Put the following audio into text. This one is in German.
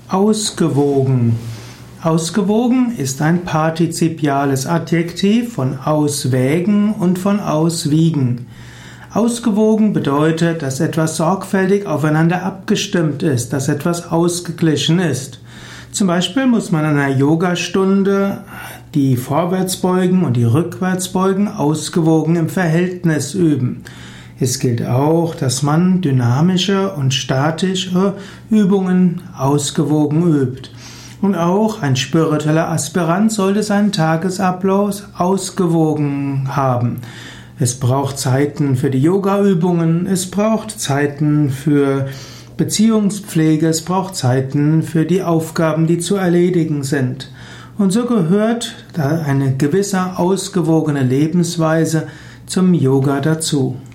Ausgewogen. Ausgewogen ist ein partizipiales Adjektiv von auswägen und von auswiegen. Ausgewogen bedeutet, dass etwas sorgfältig aufeinander abgestimmt ist, dass etwas ausgeglichen ist. Zum Beispiel muss man in einer Yogastunde die Vorwärtsbeugen und die Rückwärtsbeugen ausgewogen im Verhältnis üben. Es gilt auch, dass man dynamische und statische Übungen ausgewogen übt. Und auch ein spiritueller Aspirant sollte seinen Tagesablauf ausgewogen haben. Es braucht Zeiten für die Yogaübungen, es braucht Zeiten für Beziehungspflege, es braucht Zeiten für die Aufgaben, die zu erledigen sind. Und so gehört da eine gewisse ausgewogene Lebensweise zum Yoga dazu.